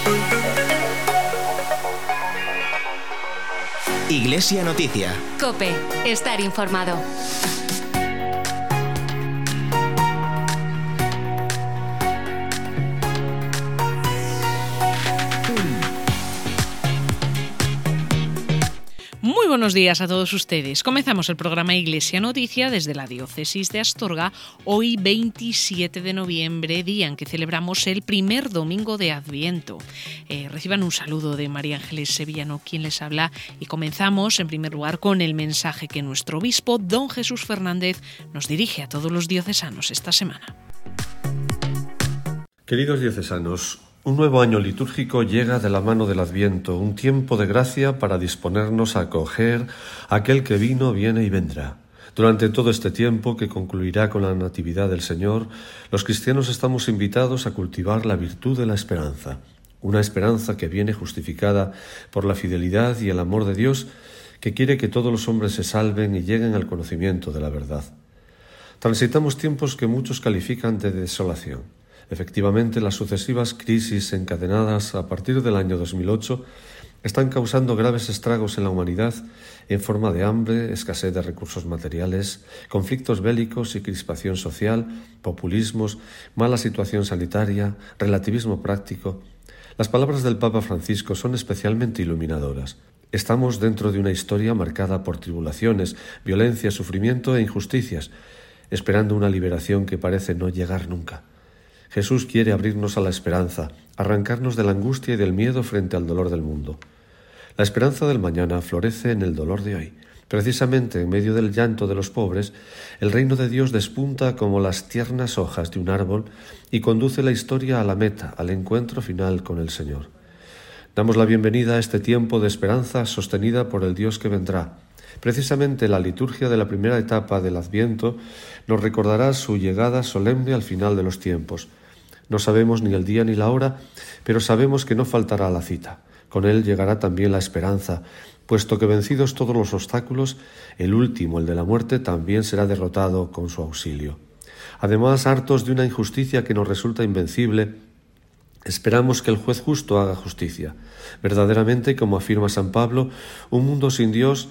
Iglesia Noticia. COPE. Estar informado. Muy buenos días a todos ustedes. Comenzamos el programa Iglesia Noticia desde la Diócesis de Astorga, hoy 27 de noviembre, día en que celebramos el primer domingo de Adviento. Reciban un saludo de María Ángeles Sevillano, quien les habla, y comenzamos en primer lugar con el mensaje que nuestro obispo, don Jesús Fernández, nos dirige a todos los diocesanos esta semana. Queridos diocesanos, un nuevo año litúrgico llega de la mano del Adviento, un tiempo de gracia para disponernos a acoger a aquel que vino, viene y vendrá. Durante todo este tiempo, que concluirá con la Natividad del Señor, los cristianos estamos invitados a cultivar la virtud de la esperanza, una esperanza que viene justificada por la fidelidad y el amor de Dios, que quiere que todos los hombres se salven y lleguen al conocimiento de la verdad. Transitamos tiempos que muchos califican de desolación. Efectivamente, las sucesivas crisis encadenadas a partir del año 2008 están causando graves estragos en la humanidad en forma de hambre, escasez de recursos materiales, conflictos bélicos y crispación social, populismos, mala situación sanitaria, relativismo práctico. Las palabras del Papa Francisco son especialmente iluminadoras. Estamos dentro de una historia marcada por tribulaciones, violencia, sufrimiento e injusticias, esperando una liberación que parece no llegar nunca. Jesús quiere abrirnos a la esperanza, arrancarnos de la angustia y del miedo frente al dolor del mundo. La esperanza del mañana florece en el dolor de hoy. Precisamente en medio del llanto de los pobres, el reino de Dios despunta como las tiernas hojas de un árbol y conduce la historia a la meta, al encuentro final con el Señor. Damos la bienvenida a este tiempo de esperanza sostenida por el Dios que vendrá. Precisamente la liturgia de la primera etapa del Adviento nos recordará su llegada solemne al final de los tiempos. No sabemos ni el día ni la hora, pero sabemos que no faltará la cita. Con él llegará también la esperanza, puesto que vencidos todos los obstáculos, el último, el de la muerte, también será derrotado con su auxilio. Además, hartos de una injusticia que nos resulta invencible, esperamos que el juez justo haga justicia. Verdaderamente, como afirma San Pablo, un mundo sin Dios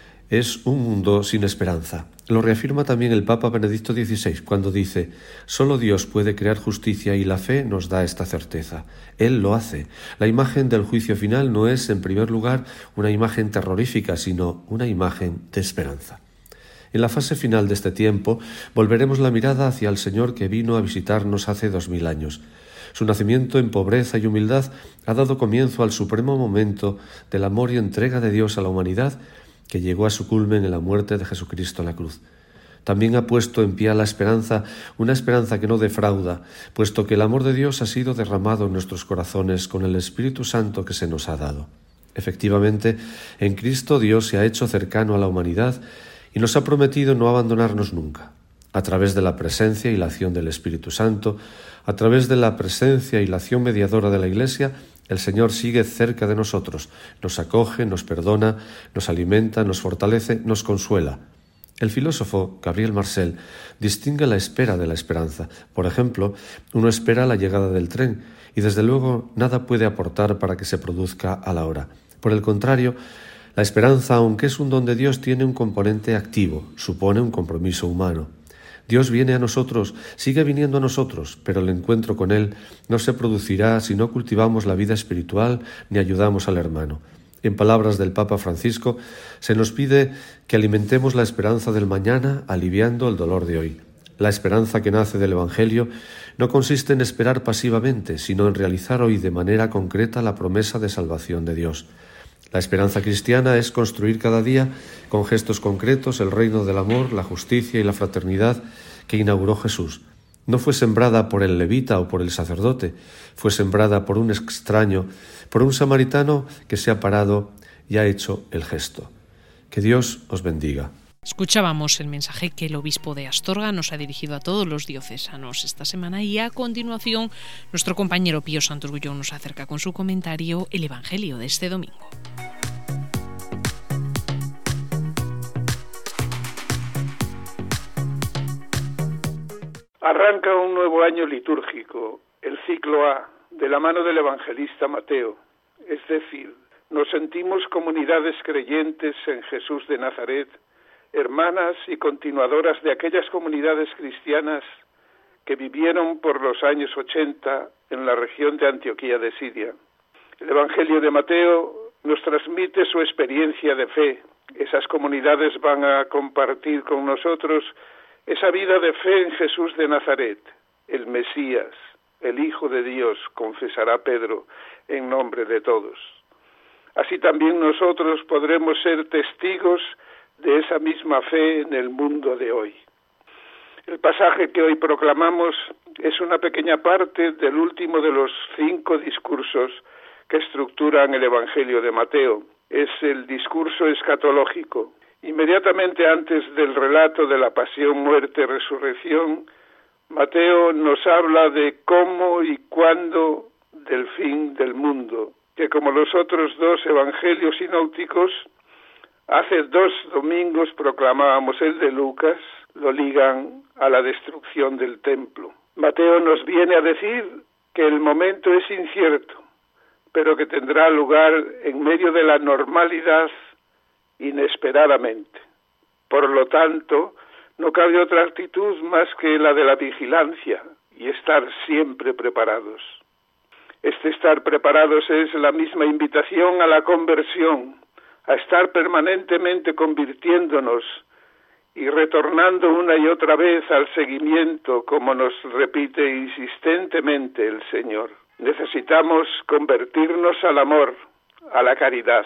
es un mundo sin esperanza. Lo reafirma también el Papa Benedicto XVI cuando dice: «Solo Dios puede crear justicia y la fe nos da esta certeza. Él lo hace. La imagen del juicio final no es, en primer lugar, una imagen terrorífica, sino una imagen de esperanza». En la fase final de este tiempo volveremos la mirada hacia el Señor que vino a visitarnos hace 2000 años. Su nacimiento en pobreza y humildad ha dado comienzo al supremo momento del amor y entrega de Dios a la humanidad, que llegó a su culmen en la muerte de Jesucristo en la cruz. También ha puesto en pie la esperanza, una esperanza que no defrauda, puesto que el amor de Dios ha sido derramado en nuestros corazones con el Espíritu Santo que se nos ha dado. Efectivamente, en Cristo Dios se ha hecho cercano a la humanidad y nos ha prometido no abandonarnos nunca. A través de la presencia y la acción del Espíritu Santo, a través de la presencia y la acción mediadora de la Iglesia, el Señor sigue cerca de nosotros, nos acoge, nos perdona, nos alimenta, nos fortalece, nos consuela. El filósofo Gabriel Marcel distingue la espera de la esperanza. Por ejemplo, uno espera la llegada del tren y desde luego nada puede aportar para que se produzca a la hora. Por el contrario, la esperanza, aunque es un don de Dios, tiene un componente activo, supone un compromiso humano. Dios viene a nosotros, sigue viniendo a nosotros, pero el encuentro con Él no se producirá si no cultivamos la vida espiritual ni ayudamos al hermano. En palabras del Papa Francisco, se nos pide que alimentemos la esperanza del mañana aliviando el dolor de hoy. La esperanza que nace del Evangelio no consiste en esperar pasivamente, sino en realizar hoy de manera concreta la promesa de salvación de Dios. La esperanza cristiana es construir cada día, con gestos concretos, el reino del amor, la justicia y la fraternidad que inauguró Jesús. No fue sembrada por el levita o por el sacerdote, fue sembrada por un extraño, por un samaritano que se ha parado y ha hecho el gesto. Que Dios os bendiga. Escuchábamos el mensaje que el obispo de Astorga nos ha dirigido a todos los diocesanos esta semana y a continuación nuestro compañero Pío Santurgullón nos acerca con su comentario el Evangelio de este domingo. Arranca un nuevo año litúrgico, el ciclo A, de la mano del evangelista Mateo, es decir, nos sentimos comunidades creyentes en Jesús de Nazaret, hermanas y continuadoras de aquellas comunidades cristianas que vivieron por los años 80 en la región de Antioquía de Siria. El Evangelio de Mateo nos transmite su experiencia de fe. Esas comunidades van a compartir con nosotros esa vida de fe en Jesús de Nazaret, el Mesías, el Hijo de Dios, confesará Pedro en nombre de todos. Así también nosotros podremos ser testigos de esa misma fe en el mundo de hoy. El pasaje que hoy proclamamos es una pequeña parte del último de los 5 discursos que estructuran el Evangelio de Mateo. Es el discurso escatológico. Inmediatamente antes del relato de la pasión, muerte, resurrección, Mateo nos habla de cómo y cuándo del fin del mundo, que como los otros 2 evangelios sinópticos, hace 2 domingos proclamábamos el de Lucas, lo ligan a la destrucción del templo. Mateo nos viene a decir que el momento es incierto, pero que tendrá lugar en medio de la normalidad inesperadamente. Por lo tanto, no cabe otra actitud más que la de la vigilancia y estar siempre preparados. Este estar preparados es la misma invitación a la conversión, a estar permanentemente convirtiéndonos y retornando una y otra vez al seguimiento, como nos repite insistentemente el Señor. Necesitamos convertirnos al amor, a la caridad.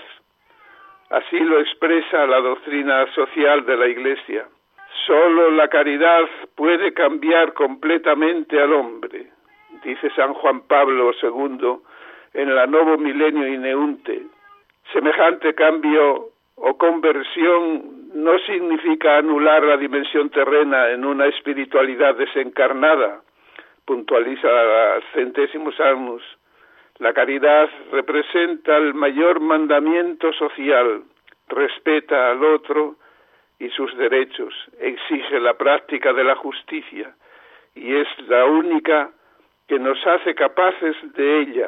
Así lo expresa la doctrina social de la Iglesia. Solo la caridad puede cambiar completamente al hombre, dice San Juan Pablo II en la Novo Milenio Ineunte. Semejante cambio o conversión no significa anular la dimensión terrena en una espiritualidad desencarnada, puntualiza Centésimos Annus. La caridad representa el mayor mandamiento social, respeta al otro y sus derechos, exige la práctica de la justicia y es la única que nos hace capaces de ella,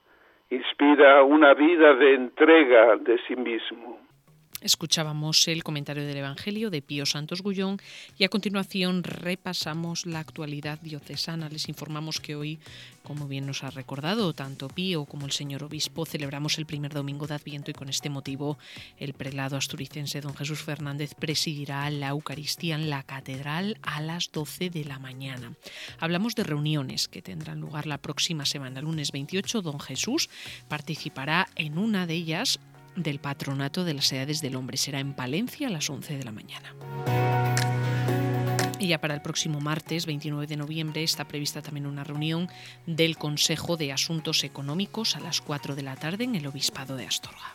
inspira una vida de entrega de sí mismo. Escuchábamos el comentario del Evangelio de Pío Santos Gullón y a continuación repasamos la actualidad diocesana. Les informamos que hoy, como bien nos ha recordado tanto Pío como el señor obispo, celebramos el primer domingo de Adviento y con este motivo el prelado asturicense don Jesús Fernández presidirá la Eucaristía en la Catedral a las 12 de la mañana. Hablamos de reuniones que tendrán lugar la próxima semana. El lunes 28, don Jesús participará en una de ellas del Patronato de las Edades del Hombre. Será en Palencia a las 11 de la mañana. Y ya para el próximo martes, 29 de noviembre, está prevista también una reunión del Consejo de Asuntos Económicos a las 4 de la tarde en el Obispado de Astorga.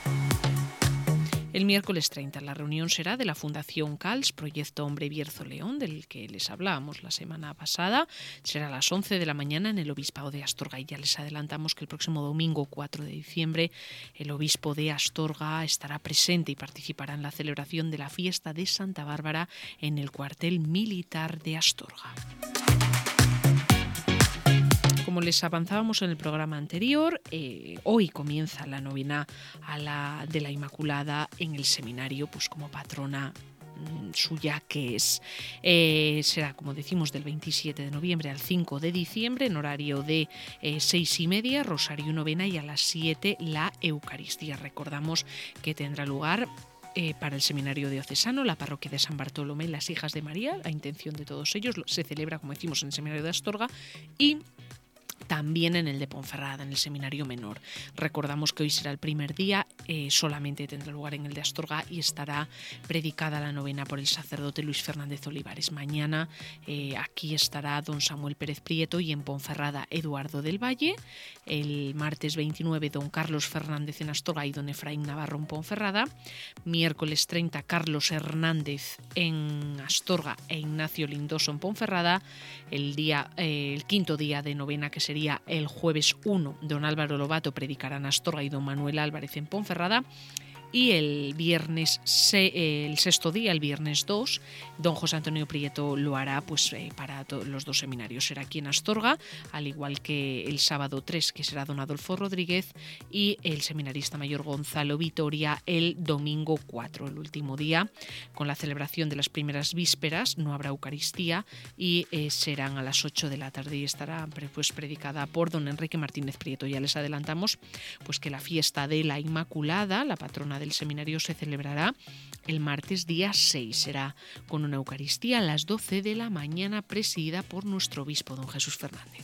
El miércoles 30 la reunión será de la Fundación CALS, Proyecto Hombre Bierzo León, del que les hablábamos la semana pasada. Será a las 11 de la mañana en el Obispado de Astorga. Y ya les adelantamos que el próximo domingo 4 de diciembre el Obispo de Astorga estará presente y participará en la celebración de la fiesta de Santa Bárbara en el cuartel militar de Astorga. Como les avanzábamos en el programa anterior, hoy comienza la novena de la Inmaculada en el seminario, pues como patrona suya que es. Será, como decimos, del 27 de noviembre al 5 de diciembre en horario de 6:30, rosario y novena, y a las 7 la Eucaristía. Recordamos que tendrá lugar para el seminario diocesano, la parroquia de San Bartolomé, las Hijas de María, a intención de todos ellos. Se celebra, como decimos, en el seminario de Astorga y también en el de Ponferrada, en el seminario menor. Recordamos que hoy será el primer día, solamente tendrá lugar en el de Astorga y estará predicada la novena por el sacerdote Luis Fernández Olivares. Mañana aquí estará don Samuel Pérez Prieto y en Ponferrada Eduardo del Valle. El martes 29 don Carlos Fernández en Astorga y don Efraín Navarro en Ponferrada. Miércoles 30 Carlos Hernández en Astorga e Ignacio Lindoso en Ponferrada. El quinto día de novena, que sería el jueves 1, don Álvaro Lobato predicará en Astorga y don Manuel Álvarez en Ponferrada. y el sexto día, el viernes 2, don José Antonio Prieto lo hará pues para los dos seminarios. Será aquí en Astorga, al igual que el sábado 3, que será don Adolfo Rodríguez, y el seminarista mayor Gonzalo Vitoria el domingo 4, el último día, con la celebración de las primeras vísperas. No habrá Eucaristía y serán a las 8 de la tarde y estará pues predicada por don Enrique Martínez Prieto. Ya les adelantamos pues que la fiesta de la Inmaculada, la patrona del seminario, se celebrará el martes día 6. Será con una Eucaristía a las 12 de la mañana, presidida por nuestro obispo, don Jesús Fernández.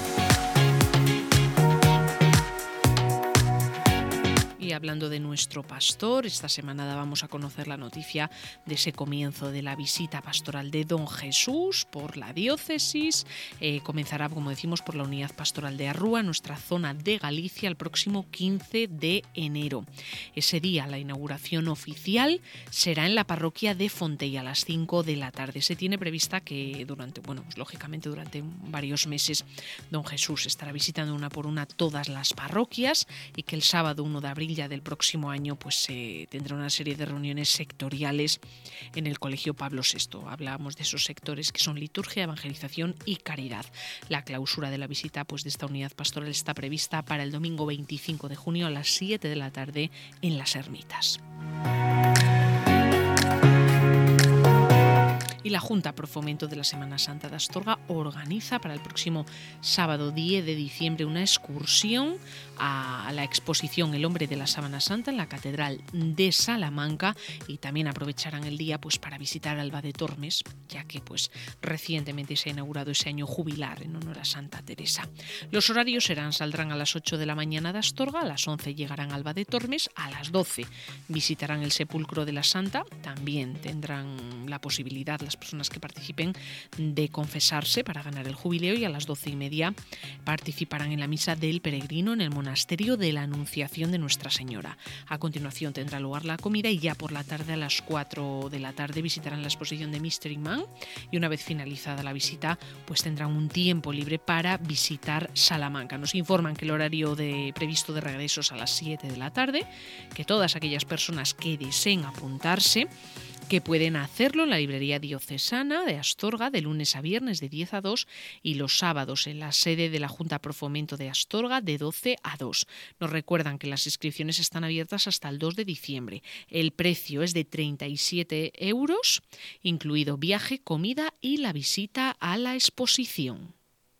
Y hablando de nuestro pastor, esta semana dábamos a conocer la noticia de ese comienzo de la visita pastoral de don Jesús por la diócesis. Comenzará, como decimos, por la unidad pastoral de Arrúa, nuestra zona de Galicia, el próximo 15 de enero. Ese día la inauguración oficial será en la parroquia de Fontell a las 5 de la tarde. Se tiene prevista que durante varios meses don Jesús estará visitando una por una todas las parroquias y que el sábado 1 de abril del próximo año pues tendrá una serie de reuniones sectoriales en el Colegio Pablo VI. Hablábamos de esos sectores que son liturgia, evangelización y caridad. La clausura de la visita pues de esta unidad pastoral está prevista para el domingo 25 de junio a las 7 de la tarde en Las Ermitas. Y la Junta Pro Fomento de la Semana Santa de Astorga organiza para el próximo sábado 10 de diciembre una excursión a la exposición El Hombre de la Sábana Santa en la Catedral de Salamanca, y también aprovecharán el día pues para visitar Alba de Tormes, ya que pues recientemente se ha inaugurado ese año jubilar en honor a Santa Teresa. Los horarios saldrán a las 8 de la mañana de Astorga, a las 11 llegarán a Alba de Tormes, a las 12 visitarán el Sepulcro de la Santa, también tendrán la posibilidad las personas que participen de confesarse para ganar el jubileo, y a las 12:30 participarán en la misa del peregrino en el monasterio de la Anunciación de Nuestra Señora. A continuación tendrá lugar la comida y ya por la tarde a las 4 de la tarde visitarán la exposición de Mystery Man, y una vez finalizada la visita pues tendrán un tiempo libre para visitar Salamanca. Nos informan que el horario previsto de regreso es a las 7 de la tarde, que todas aquellas personas que deseen apuntarse que pueden hacerlo en la librería diocesana de Astorga de lunes a viernes de 10 a 2 y los sábados en la sede de la Junta Pro Fomento de Astorga de 12 a 2. Nos recuerdan que las inscripciones están abiertas hasta el 2 de diciembre. El precio es de 37 €, incluido viaje, comida y la visita a la exposición.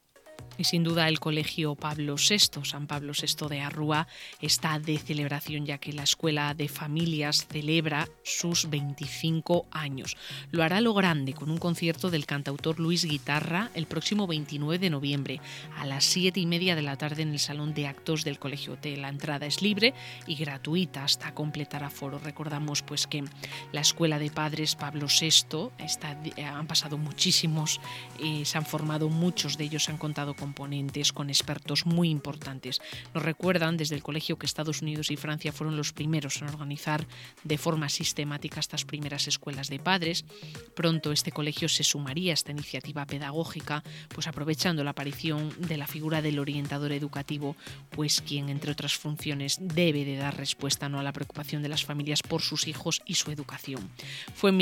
Y sin duda el Colegio Pablo VI, San Pablo VI de Arrúa, está de celebración, ya que la Escuela de Familias celebra sus 25 años. Lo hará a lo grande con un concierto del cantautor Luis Guitarra el próximo 29 de noviembre a las 7:30 de la tarde en el Salón de Actos del Colegio T. La entrada es libre y gratuita hasta completar aforo. Recordamos pues que la Escuela de Padres Pablo VI han pasado muchísimos, se han formado muchos de ellos, han contado con ponentes, con expertos muy importantes. Nos recuerdan desde el colegio que Estados Unidos y Francia fueron los primeros en organizar de forma sistemática estas primeras escuelas de padres. Pronto este colegio se sumaría a esta iniciativa pedagógica, pues aprovechando la aparición de la figura del orientador educativo, pues quien entre otras funciones debe de dar respuesta a la preocupación de las familias por sus hijos y su educación. Fue en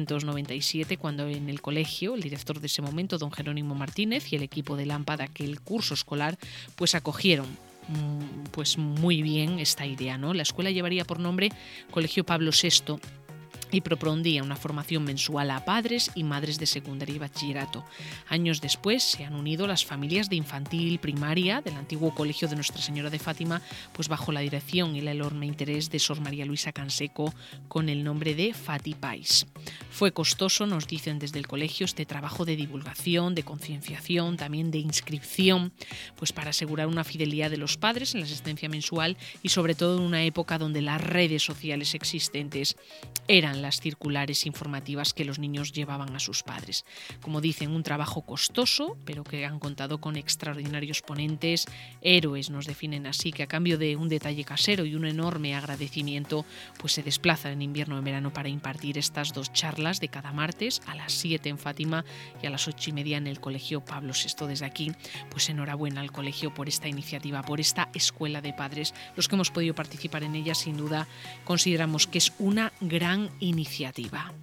1997 cuando en el colegio el director de ese momento, don Jerónimo Martínez, y el equipo de Lámpara aquel curso escolar pues acogieron pues muy bien esta idea, ¿no? La escuela llevaría por nombre Colegio Pablo VI y propondría una formación mensual a padres y madres de secundaria y bachillerato. Años después se han unido las familias de infantil primaria del antiguo Colegio de Nuestra Señora de Fátima, pues bajo la dirección y el enorme interés de Sor María Luisa Canseco, con el nombre de Fatipais. Fue costoso, nos dicen desde el colegio, este trabajo de divulgación, de concienciación, también de inscripción, pues para asegurar una fidelidad de los padres en la asistencia mensual y sobre todo en una época donde las redes sociales existentes eran las circulares informativas que los niños llevaban a sus padres. Como dicen, un trabajo costoso, pero que han contado con extraordinarios ponentes, héroes nos definen así, que a cambio de un detalle casero y un enorme agradecimiento, pues se desplazan en invierno o en verano para impartir estas 2 charlas de cada martes a las 7 en Fátima y a las 8:30 en el Colegio Pablo VI. Desde aquí, pues enhorabuena al colegio por esta iniciativa, por esta escuela de padres. Los que hemos podido participar en ella, sin duda, consideramos que es una gran iniciativa.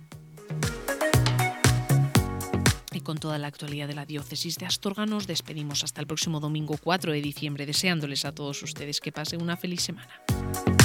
Y con toda la actualidad de la diócesis de Astorga nos despedimos hasta el próximo domingo 4 de diciembre, deseándoles a todos ustedes que pasen una feliz semana.